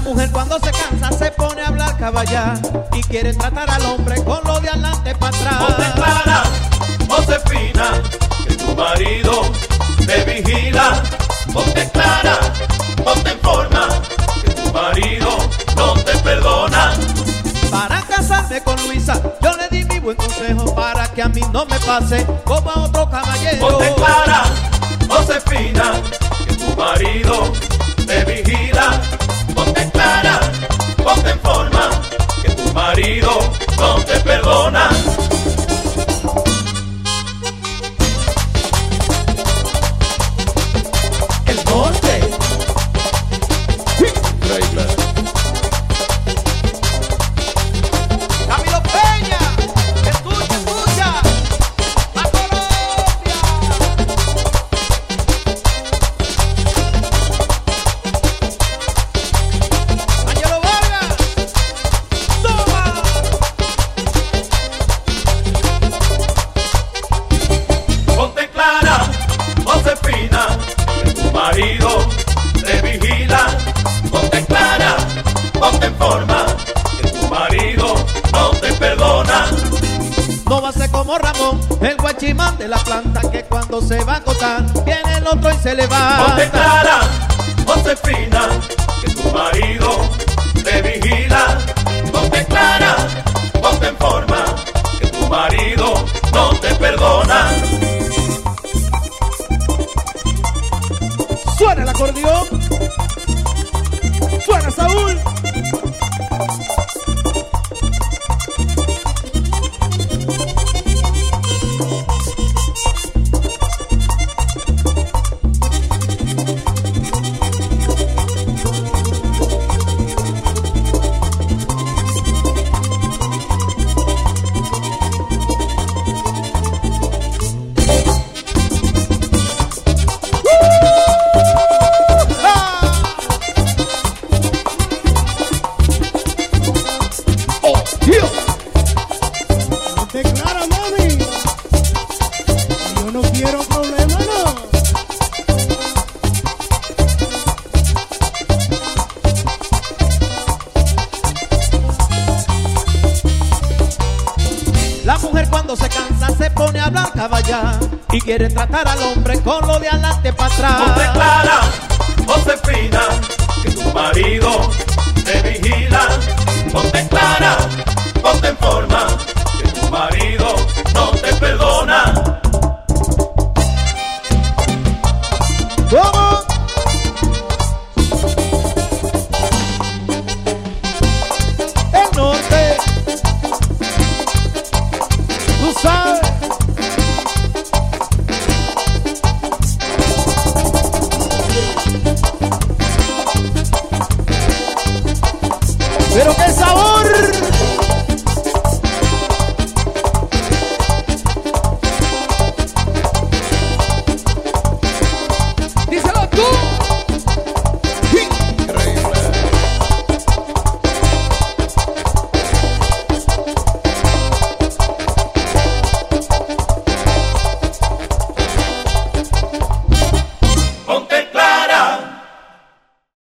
mujer cuando se cansa se pone a hablar caballar y quiere tratar al hombre con lo de adelante para atrás. Ponte clara, Josefina, que tu marido te vigila. Ponte clara, ponte en forma, que tu marido no te perdona. Para casarme con Luisa, yo le di mi buen consejo para que a mí no me pase como a otro caballero. Ponte clara, Josefina, que tu marido te vigila. Ponte clara, ponte en forma, que tu marido no te perdona. El norte. Camilo Peña, escucha, a Colombia. Ángelo Vargas, toma. Ponte clara, Josefina, que tu marido te vigila. Ponte clara, ponte en forma, que tu marido no te perdona. No va a ser como Ramón, el guachimán de la planta, que cuando se va a acotar, viene el otro y se le va. Ponte clara, Josefina, que tu marido te vigila. Ponte clara, ponte en forma, que tu marido no te perdona. Suena el acordeón, suena Saúl. Ponte clara, mami. Yo no quiero problemas, no. La mujer cuando se cansa se pone a hablar caballar y quiere tratar al hombre con lo de adelante para Ponte atrás. clara, Josefina, que tu marido te vigila. Ponte clara, ponte en forma, que tu marido no te perdona. ¿Cómo?